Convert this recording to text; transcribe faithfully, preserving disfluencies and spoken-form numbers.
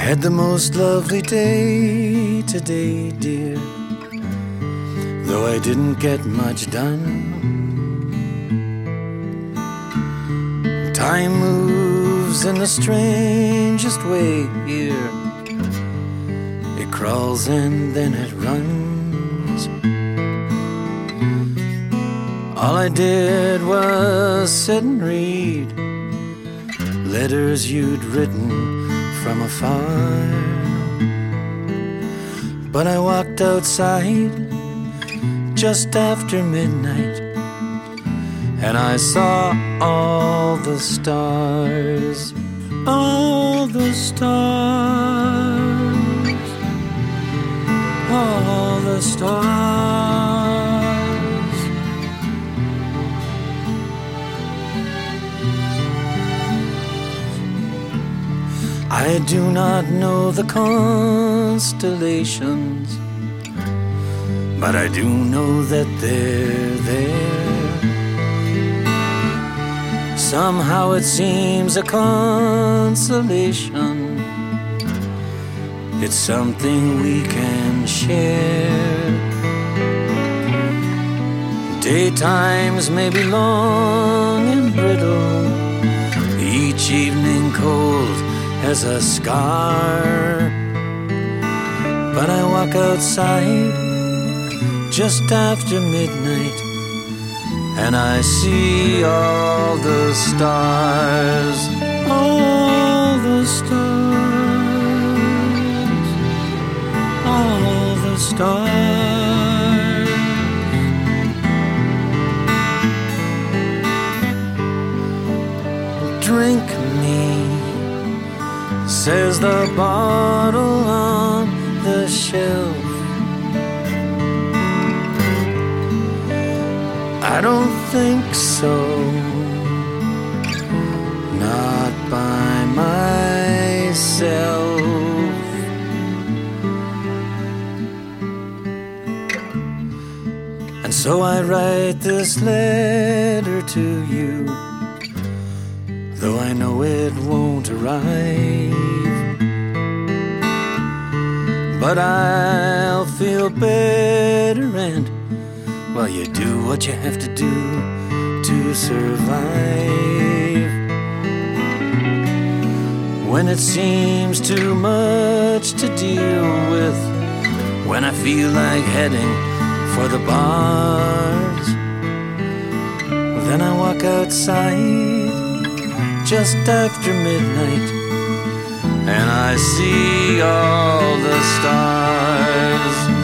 had the most lovely day today, dear, though I didn't get much done. Time moves in the strangest way here. It crawls and then it runs. All I did was sit and read letters you'd written from afar. But I walked outside just after midnight, and I saw all the stars, all the stars, all the stars. I do not know the constellations, but I do know that they're there. Somehow it seems a consolation. It's something we can share. Daytimes may be long and brittle, each evening cold as a scar. But I walk outside just after midnight, and I see all the stars, all the stars, all the stars. Drink me, says the bottle on the shelf. I don't think so, not by myself. And so I write this letter to you, though I know it won't arrive. But I'll feel better, and well, you do what you have to do to survive. When it seems too much to deal with, when I feel like heading for the bars, then I walk outside just after midnight, and I see all the stars.